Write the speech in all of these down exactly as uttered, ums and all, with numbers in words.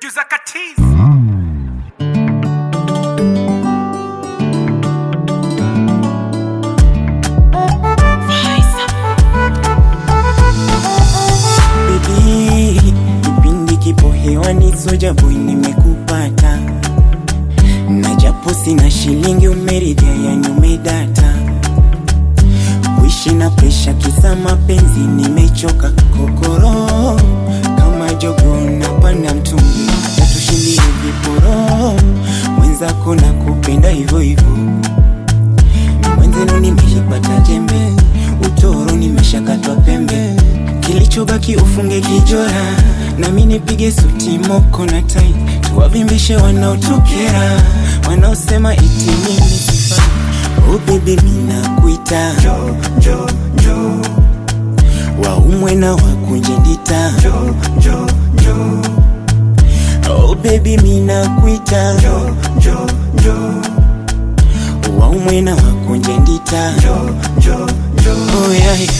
Producer Katiz. Baby, kipindi kipo hewani, Soja Boy nimekupata. Na japo sina shilingi umeridhia, yani umedata. Kuishi na presha kisa mapenzi, nimechoka kokoro. Kama jogo napanda mtungi, hata tushindie viporo. Mwenzako na kupenda hivyo hivyo, mwenzenu nimeshapata jembe, utoro nimeshakatwa pembe. Kilichobaki ufunge kijora, na mimi nipige suti moko na tai. Tuwavimbishe wanaotukera, wanaosema iti mimi sifai. Oh baby mina kuita, jo, jo, jo. Waumwe na wakunje ndita, jo, jo, jo. Oh baby mina kuita, jo, jo, jo. Waumwe na wakunje ndita, jo, jo, jo. Oh yeah, yeah.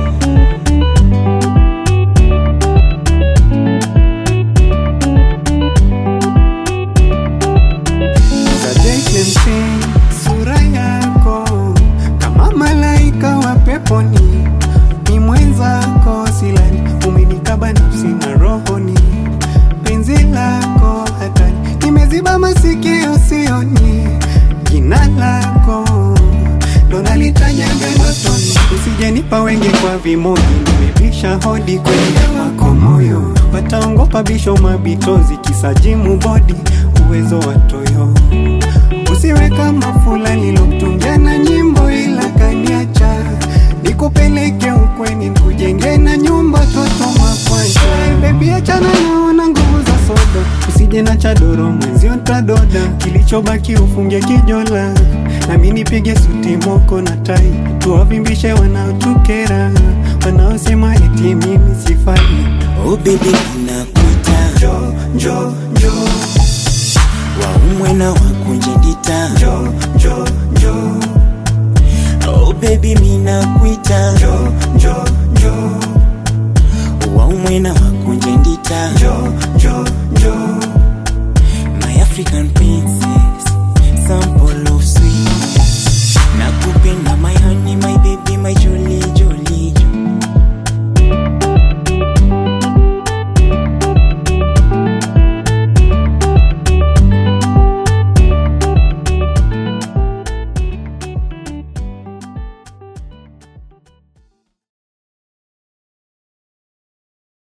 Sura yako kama malaika wa peponi, ni mwenzako silani, umenikaba nafsi na rohoni. Penzi lako hatani, nimeziba masikio sioni. Jina lako ndo nalitaja ndotoni, usije nipa wenge kwa vimoji. Nimebisha hodi kwenye wako moyo, wataongopa bisho mabitozi kisajimu body, uwezo wa toyo. Usiwe kama fulani lomtungia na nyimbo ila kaniacha, nikupeleke ukweni kujenge na nyumba toto mwakwanja. Baby achana naona nguvu za soda, usije na chadoro mwenzio ntadoda. Kilichobaki ufunge kijola, na mimi nipige suti moko na tai. Tuwavimbishe wanaotukera, wanaosema eti mimi sifai. Oh baby nakuita, jo, jo, jo. Waumwe na wakunje ndita, jo, jo, jo. Oh baby mina kuita, jo, jo, jo. Waumwe na wakunje ndita, jo, jo, jo. My African princess, Sampolo.